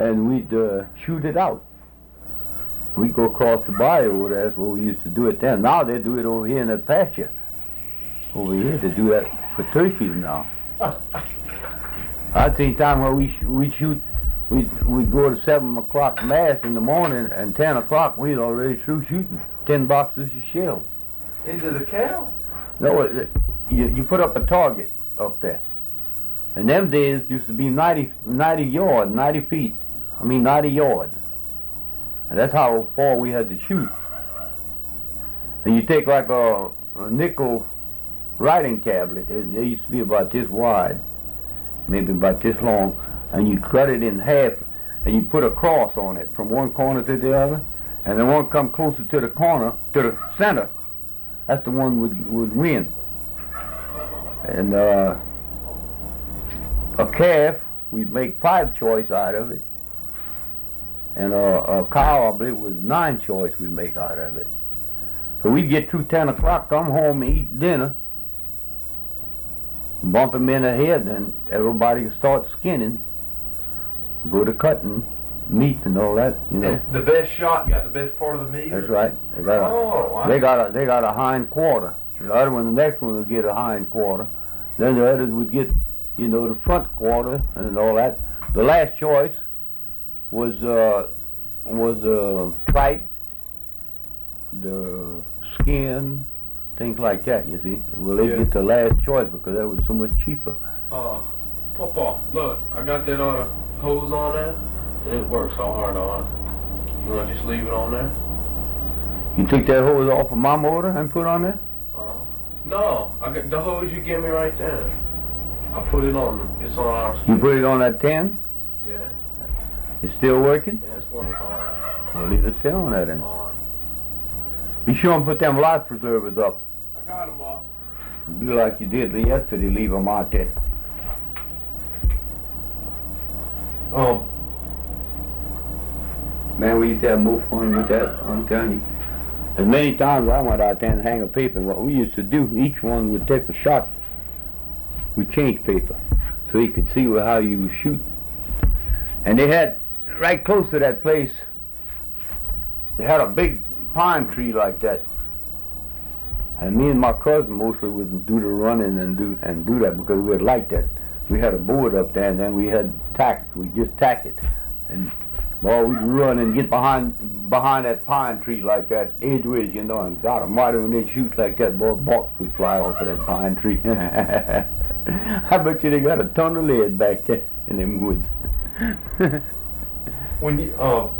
and we'd shoot it out. We'd go across the bayou. That's where we used to do it then. Now they do it over here in that pasture. Over here they do that for turkeys now. I'd seen time where we'd shoot. We'd go to 7 o'clock mass in the morning, and 10 o'clock we'd already through shooting 10 boxes of shells. Into the cow? No, you put up a target up there. In them days, it used to be 90 yards, 90 feet. 90 yards. And that's how far we had to shoot. And you take like a nickel writing tablet. It used to be about this wide, maybe about this long, and you cut it in half, and you put a cross on it from one corner to the other, and the one come closer to the corner, to the center, that's the one would win. And a calf, we'd make 5 choice out of it, and a cow, I believe, was 9 choice we'd make out of it. So we'd get through 10 o'clock, come home, eat dinner, bump him in the head, and everybody would start skinning, go to cutting meat and all that, you know. And the best shot got the best part of the meat? That's right. They got a hind quarter. The other one, the next one would get a hind quarter. Then the others would get, the front quarter and all that. The last choice was tripe, the skin, things like that, you see. Well, they get the last choice because that was so much cheaper. Papa, look, I got that hose on there, and it works so hard on. You want to just leave it on there? You took that hose off of my motor and put on there? No, I got the hose you gave me right there. I put it on. It's on our speed. You put it on that 10? Yeah. It's still working? Yeah, it's working hard. Well, leave it sit on that then. Hard. Be sure and put them life preservers up. I got them up. Do like you did yesterday, leave them out there. Man, we used to have more fun with that, I'm telling you. As many times I went out there and hang a paper, what we used to do, each one would take a shot. We'd change paper so you could see how you was shooting. And they had, right close to that place, they had a big pine tree like that. And me and my cousin mostly would do the running and do that because we had liked that. We had a board up there, and then we had tack. We just tack it, and we'd run and get behind that pine tree like that, edgeways, and God Almighty, when they shoot like that, boy, box would fly off of that pine tree. I bet you they got a ton of lead back there in them woods. When you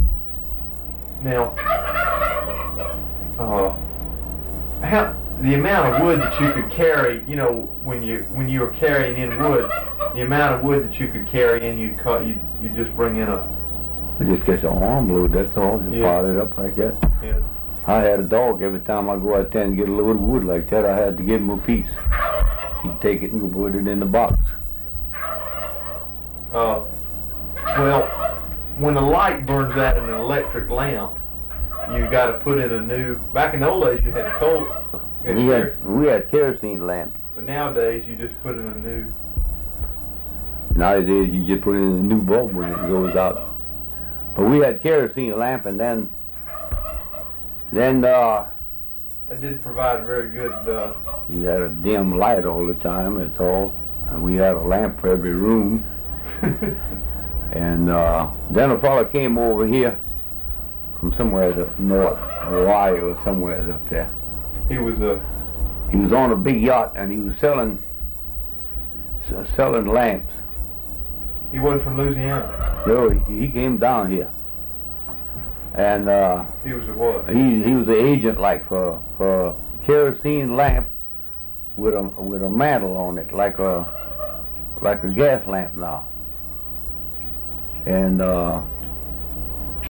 how the amount of wood that you could carry, when you were carrying in wood, the amount of wood that you could carry in, you'd just bring in a. It just gets an arm load, that's all. Just pile it up like that. Yeah. I had a dog. Every time I go out there and get a load of wood like that, I had to give him a piece. He'd take it and go put it in the box. Well, when a light burns out in an electric lamp, you got to put in a new. Back in the old days, you had coal. We had kerosene lamps. But nowadays, you just put in a new. Nowadays, you just put in a new bulb when it goes out. But we had kerosene lamp, and then That didn't provide very good. You had a dim light all the time. That's all. And we had a lamp for every room. And then a fellow came over here from somewhere to north, Hawaii or somewhere up there. He was on a big yacht, and he was selling lamps. He wasn't from Louisiana. No, he came down here, and he was a what? He was an agent like for kerosene lamp with a mantle on it, like a gas lamp now. And